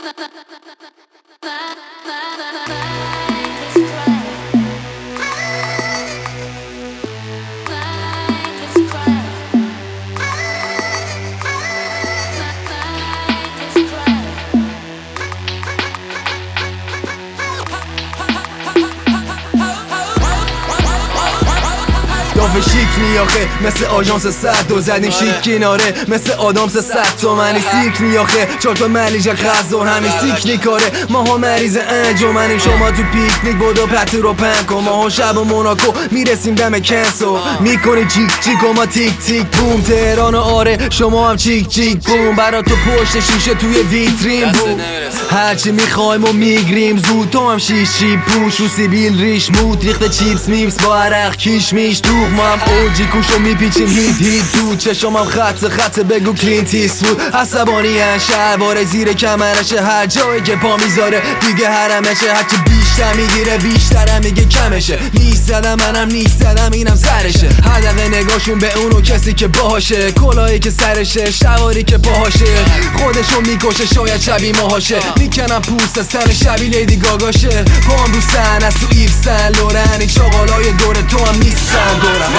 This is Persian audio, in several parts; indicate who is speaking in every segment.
Speaker 1: شیک نیاخه مثل آژانس صد و زدیم شیک کناره مثل آدامس 100 تومنی سیک نیاخه 4 تا ملیجه خزار همین سیک نیکاره ماها مریض انجمنیم شما تو پیکنیک بودو پتی رو پنکو ماها شب و موناکو میرسیم دم کنسو میکنی چیک چیک و ما تیک تیک بوم تهران آره شما هم چیک چیک بوم برا تو پشت شیشه توی ویترین بوم هرچی میخوایم و میگریم زود تو هم شیشی پوش رو سیبیل ریش مود ریخت چیپس میپس با عرق کیش میش دوغ ما هم اوجی کوشو میپیچیم هیت هیت دود چشم هم خط بگو کلینتیس بود عصبانی هن شلوار زیر کمرشه هر جایی که پا میذاره دیگه حرمشه هرچی بیشتر میگیره بیشترم میگه کمشه نیست زدم منم نیست زدم اینم سرشه هدف نگاهشون به اونو کسی که باهاشه کلاهی که سرشه شواری که پاهاشه خودشو میکشه شاید شبیه ماهاشه میکنم پوست سر شبیه لیدی گاگاشه پام رو سن از تو ایف سن لورن این چاقالای دور تو هم نیستن دورم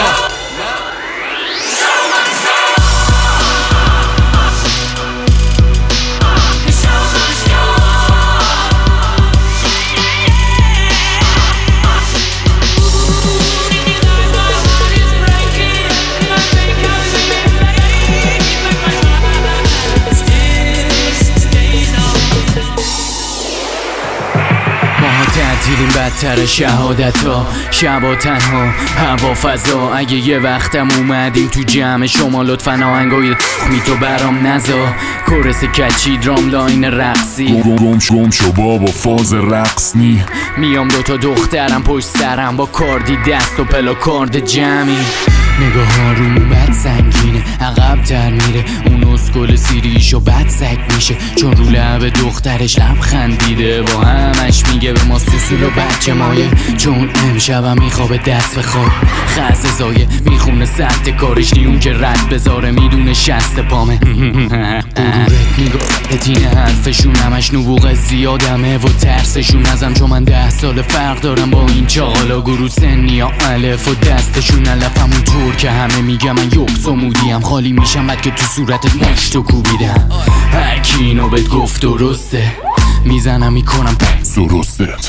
Speaker 2: تعطیلیم بدتر شهادت ها شبا تنها هوا فضا اگه یه وقتم اومدیم تو جمع شما لطفا آهنگای تخمی تو برام نزا کورس کچی درام لاین رقصی
Speaker 3: گم شو بابا فاز رقص نی
Speaker 2: میام دوتا دخترم پشت سرم با کاردی دست و پلاکارد جمعی نگاه ها رو بد سنگینه عقب تر میره اون اسکل سیریشو بد سگ میشه چون رو لب دخترش لب خندیده با همش میگه به ما سوسول و بچه مایه چون امشبم میخوابه دست به خواب خزه زایه میخونه سطح کارش نیون که رد بذاره میدونه شست پامه قرورت میگه تینه حرفشون همش نبوغ زیادمه و ترسشون ازم چون من 10 سال فرق دارم با این چاقالا گروه سنی ها الف و دستشون علفمون طور که همه میگم من یکس و مودیم خالی میشم بعد که تو صورتت مشتو کوبیدم هر کی اینو بهت گفت درسته میزنم میکنم
Speaker 3: درستت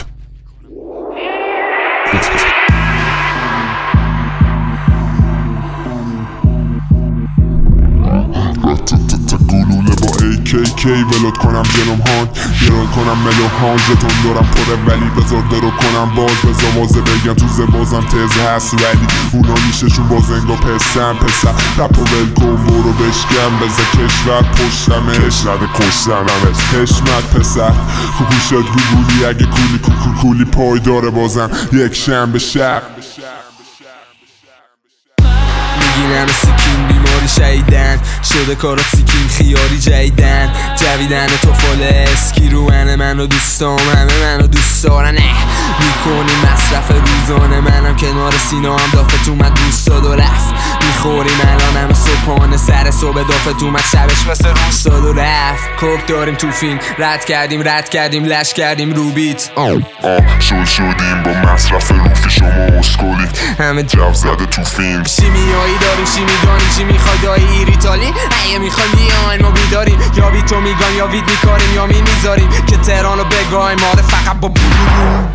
Speaker 3: گلوله با AKK ولد کنم جلوم هان گران کنم ملوم هان جتون دارم پره ولی بذار درو کنم باز بذار وازه بگم تو زبازم تزه هست ولی اونا نیششون باز انگا پسر رپ و ول کن برو بشکم بذار کشور پشتمه کشور کشتنمت حشمت پسر کوکو شد گوگولی اگه کولی پای داره بازم یک شنبه شب
Speaker 4: میگینم سیکین بیماری شیدن شده کارات سیکین خیاری جیدن جویدن تو فال اسکی رو منو دوستام همه منو دوست دارن میکنی مصرف روزانه منم کنار سینا هم دافت اومد دوستاد و رفت میخوریم الان همه صبحانه سر صبح دافت اومد شبش مثل روستاد و رفت کوک داریم تو فیلم رد کردیم لش کردیم رو بیت
Speaker 3: شدیم با مصرف روفی شما اسکولی
Speaker 4: همه
Speaker 3: جو زده تو فیلم
Speaker 4: شیمیایی داریم چی میدانیم چی میخوای دایی ایریتالی اگه میخوای بیاین ما بیداریم یا بی تو میگان یا وید میکاریم یا میذاریم که تهرانو بگایم آره فقط با بلوم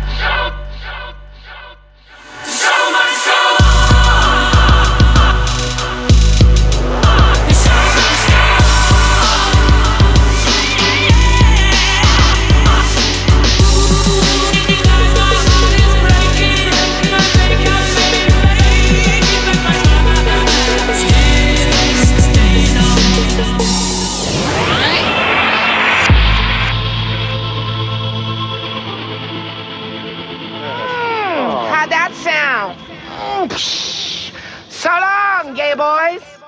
Speaker 5: How'd that sound? So long, gay boys.